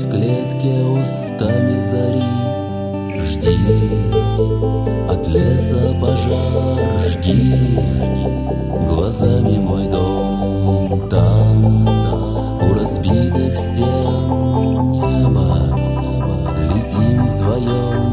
в клетке устами зари. Жди, от леса пожар, жги, глазами мой дом там, у разбитых стен неба, летим вдвоем.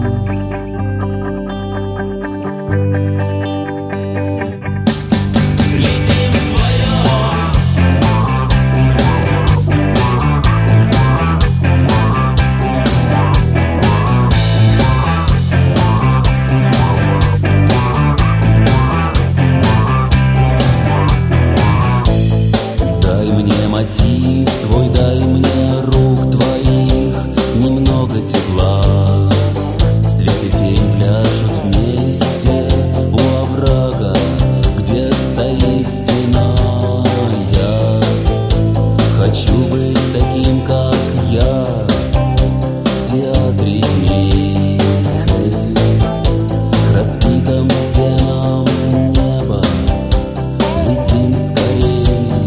Мотив твой, дай мне рук твоих немного тепла. Свет и тень пляшут вместе у оврага, где стоит стена. Я хочу быть таким, как я, в театре дней, к разбитым стенам неба летим скорей.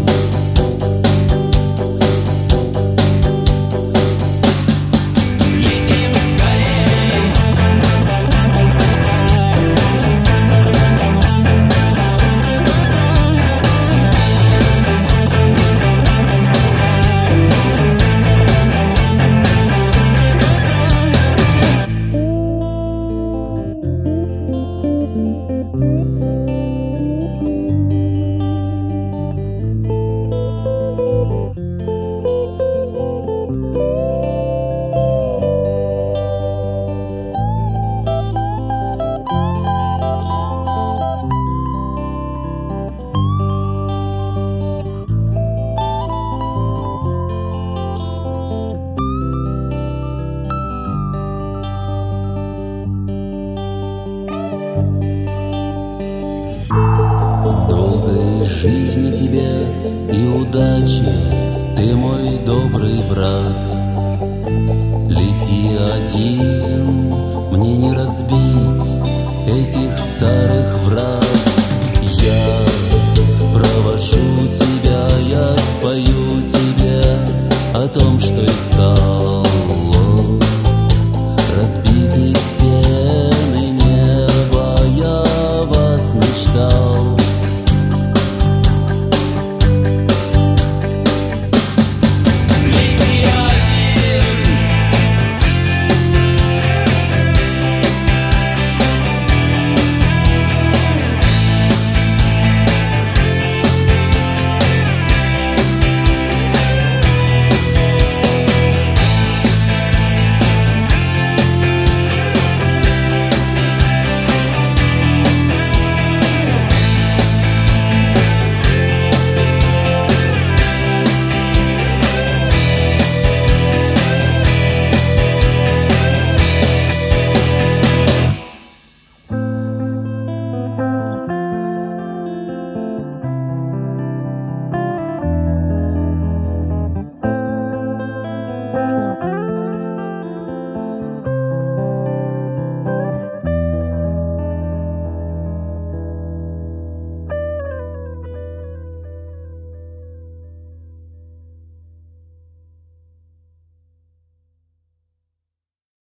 Долгой жизни тебе и удачи, ты мой добрый брат. Лети один, мне не разбить этих старых врат. Я провожу тебя, я спою тебе о том, что искал.